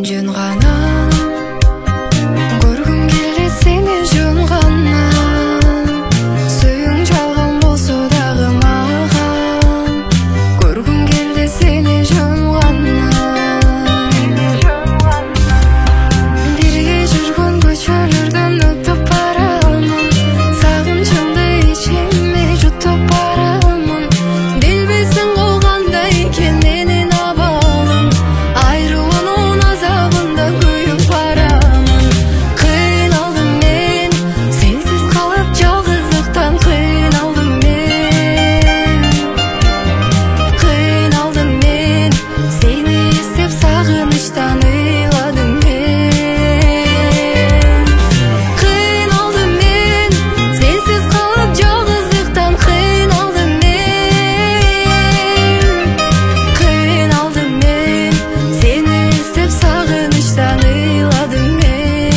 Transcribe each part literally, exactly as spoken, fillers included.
Жөн гана көргүм келди сени, жөн гана сүйүң жалган болсо дагы мага көргүм келди сени, жөн гана бирге жүргөн көчөлөрдөн өтүп барамын, сагынчымды ичиме жутуп барамын. Билбейсиң ол кандай экен менин абалым, айрылуунун азабында күйүп барамын. Кыйналдым мен, сенсиз калып жалгыздыктан кыйналдым мен. Кыйналдым мен, сени издеп сагынычтан ыйладым мен. Кыйналдым мен, сенсиз калып жалгыздыктан кыйналдым мен. Кыйналдым мен, сени издеп сагынычтан ыйладым мен.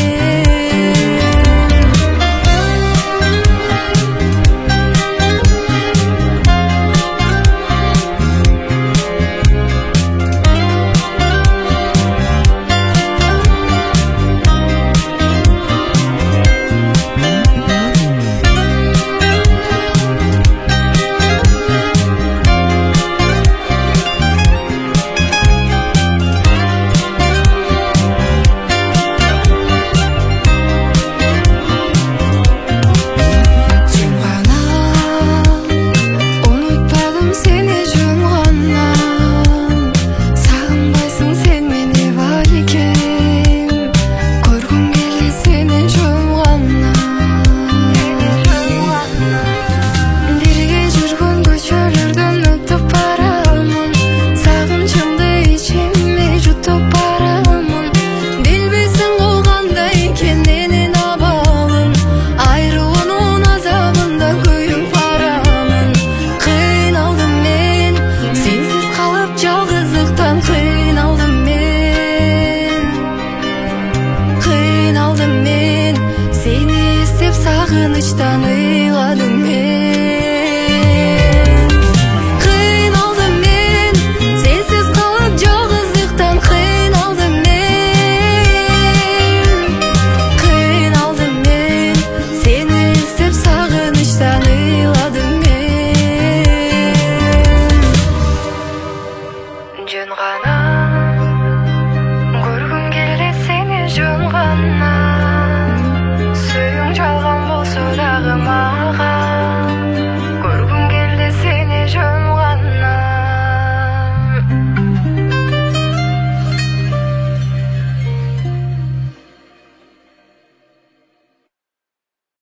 Жөн гана унутпадым сени, жөн гана сагынбайсың сен мени балким, көргүм келди сени, жөн гана бирге жүргөн көчөлөрдөн өтүп барамын, сагынчымды ичиме жутуп барамын. Билбейсиң ол кандай экен менин абалым, айрылуунун азабында күйүп барамын. Кыйналдым мен, сенсиз калып жалгыздыктан кыйналдым мен. Кыйналдым мен, сени издеп сагынычтан ыйладым мен. Кыйналдым мен, сенсиз калып жалгыздыктан кыйналдым мен. Кыйналдым мен, сени издеп сагынычтан ыйладым мен. Жөн гана